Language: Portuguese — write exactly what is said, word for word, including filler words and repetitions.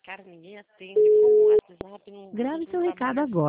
cara, ninguém atende. Como o WhatsApp não, Grave não seu recado trabalha agora.